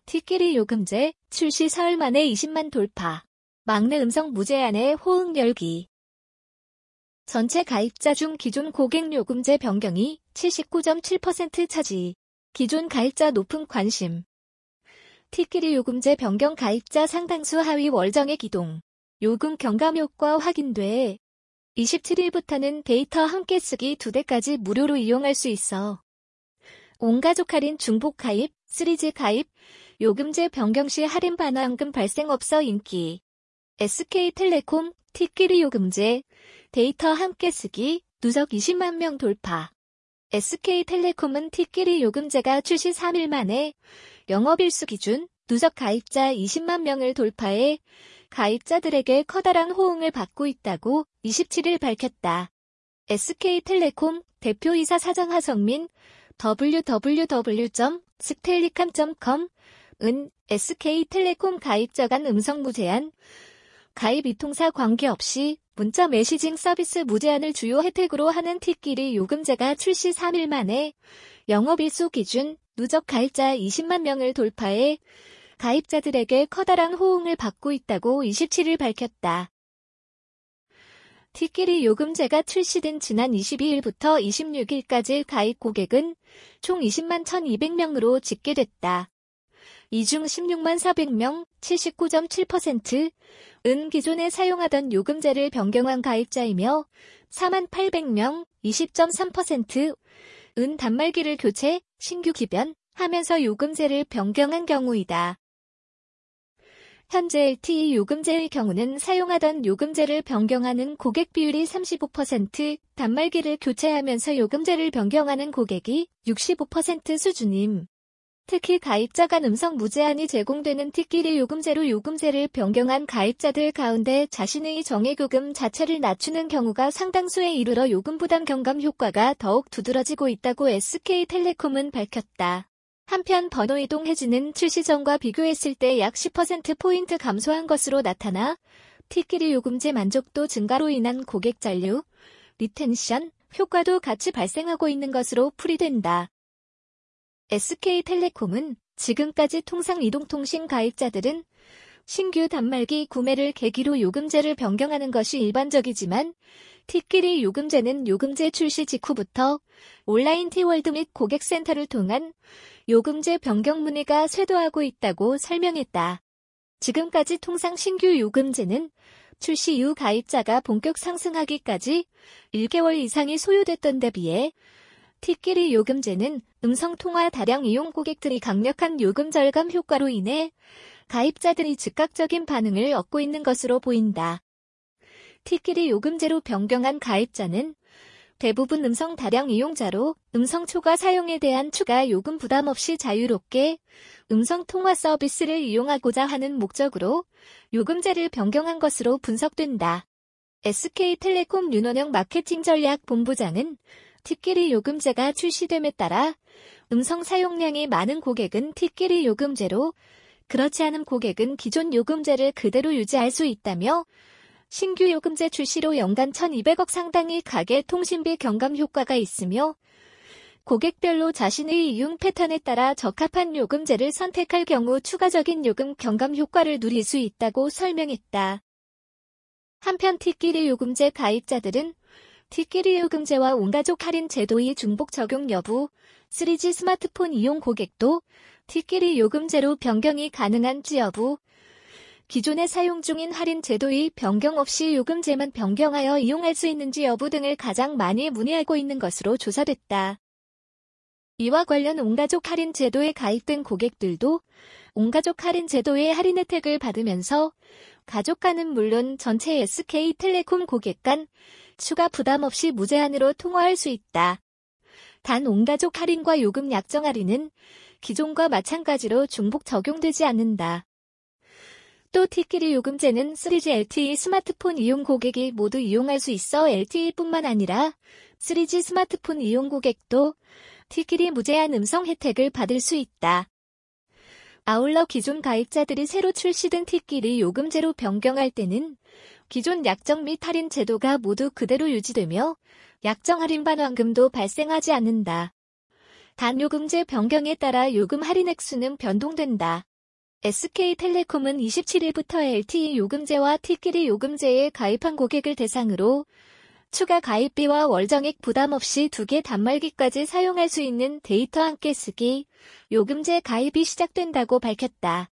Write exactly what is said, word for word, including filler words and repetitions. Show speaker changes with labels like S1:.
S1: 티끼리 요금제 출시 사흘 만에 이십만 돌파. 막내 음성 무제한의 호응 열기. 전체 가입자 중 기존 고객 요금제 변경이 칠십구 점 칠 퍼센트 차지. 기존 가입자 높은 관심. 티끼리 요금제 변경 가입자 상당수 하위 월정액 이동. 요금 경감 효과 확인돼. 이십칠일부터는 데이터 함께 쓰기 두 대까지 무료로 이용할 수 있어. 온가족 할인 중복 가입, 쓰리지 가입, 요금제 변경 시 할인 반환금 발생 없어 인기. 에스케이텔레콤, 티끼리 요금제, 데이터 함께 쓰기, 누적 이십만 명 돌파. 에스케이텔레콤은 티끼리 요금제가 출시 삼 일 만에 영업일수 기준 누적 가입자 이십만 명을 돌파해 가입자들에게 커다란 호응을 받고 있다고 이십칠일 밝혔다. 에스케이텔레콤 대표이사 사장 하성민 더블유 더블유 더블유 점 스텔리캄 점 컴은 에스케이텔레콤 가입자 간 음성 무제한, 가입 이통사 관계없이 문자 메시징 서비스 무제한을 주요 혜택으로 하는 티끼리 요금제가 출시 삼 일 만에 영업일수 기준 누적 가입자 이십만 명을 돌파해 가입자들에게 커다란 호응을 받고 있다고 이십칠일 밝혔다. 티끼리 요금제가 출시된 지난 이십이일부터 이십육일까지 가입 고객은 총 이십만 천이백 명으로 집계됐다. 이 중 십육만 사백 명, 칠십구 점 칠 퍼센트은 기존에 사용하던 요금제를 변경한 가입자이며 사만 팔백 명, 이십 점 삼 퍼센트은 단말기를 교체, 신규 기변하면서 요금제를 변경한 경우이다. 현재 엘티이 요금제의 경우는 사용하던 요금제를 변경하는 고객 비율이 삼십오 퍼센트, 단말기를 교체하면서 요금제를 변경하는 고객이 육십오 퍼센트 수준임. 특히 가입자 간 음성 무제한이 제공되는 티끼리 요금제로 요금제를 변경한 가입자들 가운데 자신의 정액요금 자체를 낮추는 경우가 상당수에 이르러 요금 부담 경감 효과가 더욱 두드러지고 있다고 에스케이텔레콤은 밝혔다. 한편 번호 이동 해지는 출시 전과 비교했을 때 약 십 퍼센트포인트 감소한 것으로 나타나 티끼리 요금제 만족도 증가로 인한 고객 잔류, 리텐션 효과도 같이 발생하고 있는 것으로 풀이된다. 에스케이텔레콤은 지금까지 통상 이동통신 가입자들은 신규 단말기 구매를 계기로 요금제를 변경하는 것이 일반적이지만 티끼리 요금제는 요금제 출시 직후부터 온라인 티월드 및 고객센터를 통한 요금제 변경 문의가 쇄도하고 있다고 설명했다. 지금까지 통상 신규 요금제는 출시 이후 가입자가 본격 상승하기까지 일 개월 이상이 소요됐던 데 비해 티끼리 요금제는 음성통화 다량 이용 고객들이 강력한 요금 절감 효과로 인해 가입자들이 즉각적인 반응을 얻고 있는 것으로 보인다. 티끼리 요금제로 변경한 가입자는 대부분 음성 다량 이용자로 음성 초과 사용에 대한 추가 요금 부담 없이 자유롭게 음성통화 서비스를 이용하고자 하는 목적으로 요금제를 변경한 것으로 분석된다. 에스케이텔레콤 윤원영 마케팅 전략 본부장은 티끼리 요금제가 출시됨에 따라 음성 사용량이 많은 고객은 티끼리 요금제로, 그렇지 않은 고객은 기존 요금제를 그대로 유지할 수 있다며 신규 요금제 출시로 연간 천이백억 상당의 가계 통신비 경감 효과가 있으며 고객별로 자신의 이용 패턴에 따라 적합한 요금제를 선택할 경우 추가적인 요금 경감 효과를 누릴 수 있다고 설명했다. 한편 티끼리 요금제 가입자들은 티끼리 요금제와 온가족 할인 제도의 중복 적용 여부, 쓰리지 스마트폰 이용 고객도 티끼리 요금제로 변경이 가능한지 여부, 기존에 사용 중인 할인 제도의 변경 없이 요금제만 변경하여 이용할 수 있는지 여부 등을 가장 많이 문의하고 있는 것으로 조사됐다. 이와 관련 온가족 할인 제도에 가입된 고객들도 온가족 할인 제도의 할인 혜택을 받으면서 가족 간은 물론 전체 에스케이텔레콤 고객 간 추가 부담 없이 무제한으로 통화할 수 있다. 단 온가족 할인과 요금 약정 할인은 기존과 마찬가지로 중복 적용되지 않는다. 또 티끼리 요금제는 쓰리지 엘티이 스마트폰 이용 고객이 모두 이용할 수 있어 엘티이뿐만 아니라 쓰리지 스마트폰 이용 고객도 티끼리 무제한 음성 혜택을 받을 수 있다. 아울러 기존 가입자들이 새로 출시된 티끼리 요금제로 변경할 때는 기존 약정 및 할인 제도가 모두 그대로 유지되며 약정 할인 반환금도 발생하지 않는다. 단 요금제 변경에 따라 요금 할인 액수는 변동된다. 에스케이텔레콤은 이십칠일부터 엘티이 요금제와 T끼리 요금제에 가입한 고객을 대상으로 추가 가입비와 월정액 부담 없이 두 개 단말기까지 사용할 수 있는 데이터 함께 쓰기 요금제 가입이 시작된다고 밝혔다.